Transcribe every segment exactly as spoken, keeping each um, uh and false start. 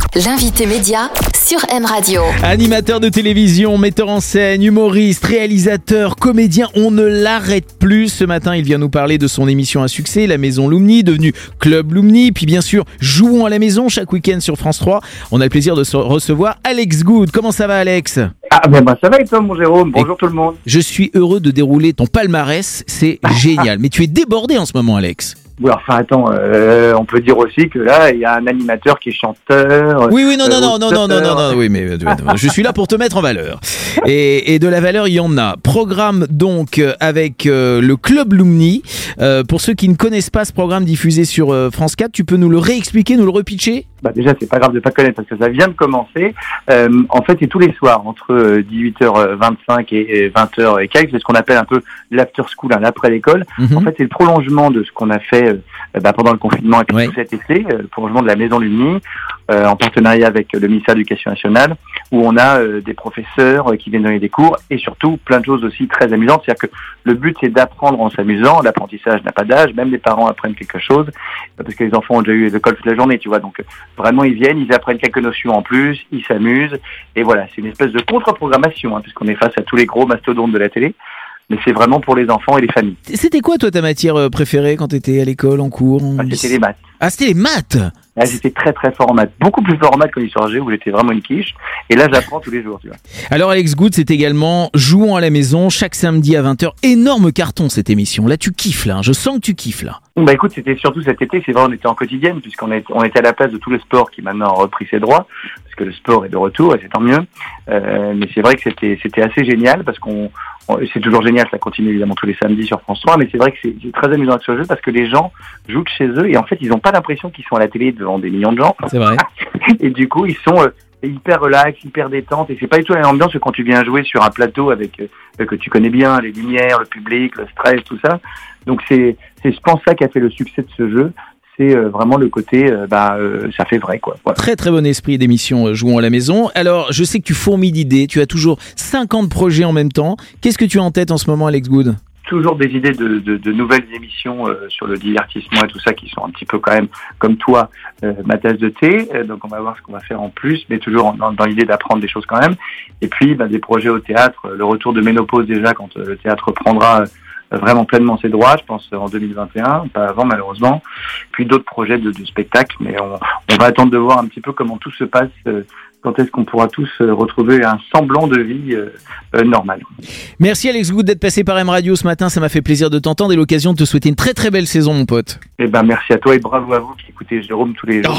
L'invité média sur M Radio. Animateur de télévision, metteur en scène, humoriste, réalisateur, comédien, on ne l'arrête plus. Ce matin, il vient nous parler de son émission à succès, La Maison Lumni, devenue Club Lumni. Puis bien sûr, Jouons à la maison chaque week-end sur France trois. On a le plaisir de recevoir Alex Good. Comment ça va, Alex ? Ah ben bah, ça va et toi mon Jérôme, bonjour et tout le monde. Je suis heureux de dérouler ton palmarès, c'est génial. Mais tu es débordé en ce moment, Alex. Oui, enfin attends, euh, on peut dire aussi que là, il y a un animateur qui est chanteur. Oui, oui, non, non, euh, non, non, non, non, non, non, oui, mais euh, je suis là pour te mettre en valeur. Et, et de la valeur, il y en a. Programme donc euh, avec euh, le Club Lumni. Euh, pour ceux qui ne connaissent pas ce programme diffusé sur euh, France quatre, tu peux nous le réexpliquer, nous le repitcher ? Bah déjà, c'est pas grave de pas connaître parce que ça vient de commencer. Euh, en fait, c'est tous les soirs entre dix-huit heures vingt-cinq et vingt heures et quelques. C'est ce qu'on appelle un peu l'after school, hein, l'après l'école. Mm-hmm. En fait, c'est le prolongement de ce qu'on a fait euh, bah, pendant le confinement et puis ouais. tout cet été, euh, le prolongement de la Maison Lumni, euh, en partenariat avec le ministère de l'Éducation nationale, où on a euh, des professeurs euh, qui viennent donner des cours et surtout plein de choses aussi très amusantes. C'est-à-dire que le but, c'est d'apprendre en s'amusant. L'apprentissage n'a pas d'âge. Même les parents apprennent quelque chose parce que les enfants ont déjà eu l'école toute la journée, tu vois. Donc vraiment, ils viennent, ils apprennent quelques notions en plus, ils s'amusent. Et voilà, c'est une espèce de contre-programmation, hein, puisqu'on est face à tous les gros mastodontes de la télé. Mais c'est vraiment pour les enfants et les familles. C'était quoi, toi, ta matière préférée quand tu étais à l'école, en cours en... ah, C'était les maths. Ah, c'était les maths. Là, j'étais très très fort en maths. Beaucoup plus fort en maths qu'en histoire G, où j'étais vraiment une quiche. Et là, j'apprends tous les jours, tu vois. Alors, Alex Good, c'est également Jouons à la maison, chaque samedi à vingt heures. Énorme carton, cette émission. Là, tu kiffes, là. Je sens que tu kiffes, là. Bah écoute, c'était surtout cet été, c'est vrai, on était en quotidienne, puisqu'on est, on était à la place de tout le sport qui maintenant a repris ses droits, parce que le sport est de retour, et c'est tant mieux. Euh, mais c'est vrai que c'était, c'était assez génial, parce qu'on, on, c'est toujours génial, ça continue évidemment tous les samedis sur France trois, mais c'est vrai que c'est, c'est très amusant avec ce jeu, parce que les gens jouent de chez eux, et en fait, ils n'ont pas l'impression qu'ils sont à la télé devant des millions de gens. C'est vrai. Et du coup, ils sont... Euh, hyper relax, hyper détente, et c'est pas du tout la même ambiance que quand tu viens jouer sur un plateau avec euh, que tu connais bien, les lumières, le public, le stress, tout ça. Donc c'est, c'est je pense ça qui a fait le succès de ce jeu. C'est euh, vraiment le côté, euh, bah euh, ça fait vrai quoi. Voilà. Très très bon esprit d'émission euh, Jouons à la maison. Alors je sais que tu fourmilles d'idées, tu as toujours cinquante projets en même temps. Qu'est-ce que tu as en tête en ce moment, Alex Good ? Toujours des idées de, de, de nouvelles émissions euh, sur le divertissement et tout ça qui sont un petit peu quand même comme toi euh, ma tasse de thé, euh, donc on va voir ce qu'on va faire en plus, mais toujours en, dans, dans l'idée d'apprendre des choses quand même. Et puis bah, des projets au théâtre, le retour de Ménopause déjà quand euh, le théâtre reprendra euh, vraiment pleinement ses droits, je pense en deux mille vingt et un, pas avant malheureusement. Puis d'autres projets de, de spectacle, mais on, on va attendre de voir un petit peu comment tout se passe. Euh, quand est-ce qu'on pourra tous euh, retrouver un semblant de vie euh, euh, normale. Merci Alex Good d'être passé par M Radio ce matin, ça m'a fait plaisir de t'entendre et l'occasion de te souhaiter une très très belle saison mon pote. Eh ben merci à toi et bravo à vous qui écoutez Jérôme tous les jours.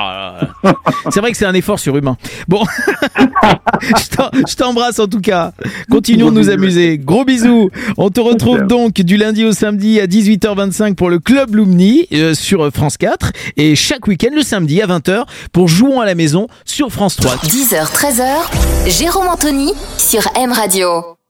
Oh, c'est vrai que c'est un effort surhumain. Bon, je t'embrasse en tout cas. Continuons de nous amuser. Gros bisous. On te retrouve donc du lundi au samedi à dix-huit heures vingt-cinq pour le Club Lumni euh, sur France quatre et chaque week-end le samedi à vingt heures pour Jouons à la maison sur France trois. dix heures treize heures, Jérôme Anthony sur M Radio.